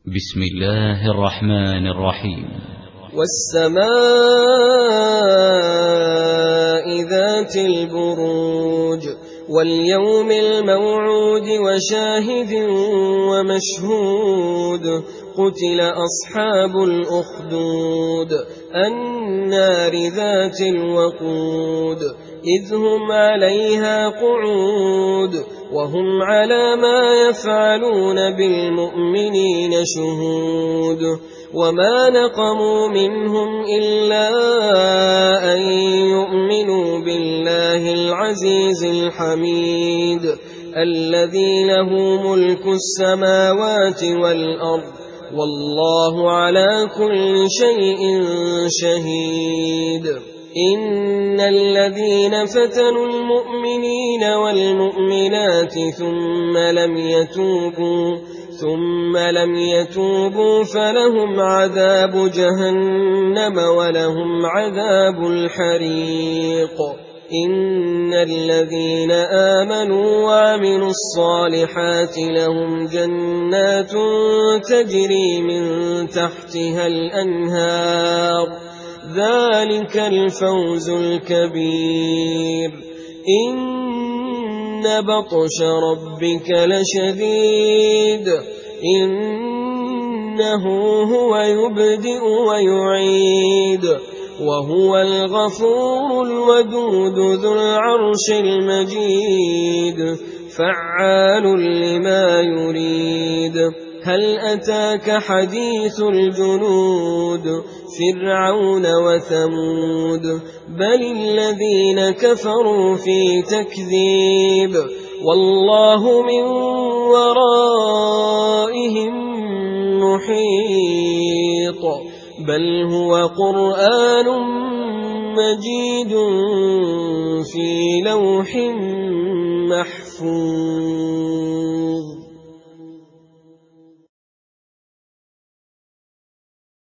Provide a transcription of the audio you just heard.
بسم الله الرحمن الرحيم. والسماء ذات البروج واليوم الموعود وشاهد ومشهود قتل أصحاب الأخدود النار ذات الوقود إذ هم عليها قعود وهم على ما يفعلون بالمؤمنين شهود وما نقموا منهم إلا أن يؤمنوا بالله العزيز الحميد الذي له ملك السماوات والأرض والله على كل شيء شهيد. إن الذين فتنوا المؤمنين والمؤمنات ثم لم يتوبوا فلهم عذاب جهنم ولهم عذاب الحريق. إن الذين آمنوا وعملوا الصالحات لهم جنات تجري من تحتها الأنهار ذلك الفوز الكبير. إن بطش ربك لشديد إنه هو يبدئ ويعيد وهو الغفور الودود ذو العرش المجيد فعال لما يريد. هل أتاك حديث الجنود فرعون وثمود بل الذين كفروا في تكذيب والله من ورائهم محيط بل هو قرآن مجيد في لوح محفوظ.